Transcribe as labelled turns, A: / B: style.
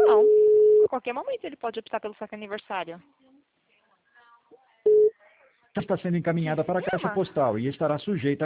A: Não. A qualquer momento ele pode optar pelo saque aniversário.
B: Está sendo encaminhada para a caixa
A: Sistema.
B: postal e estará sujeita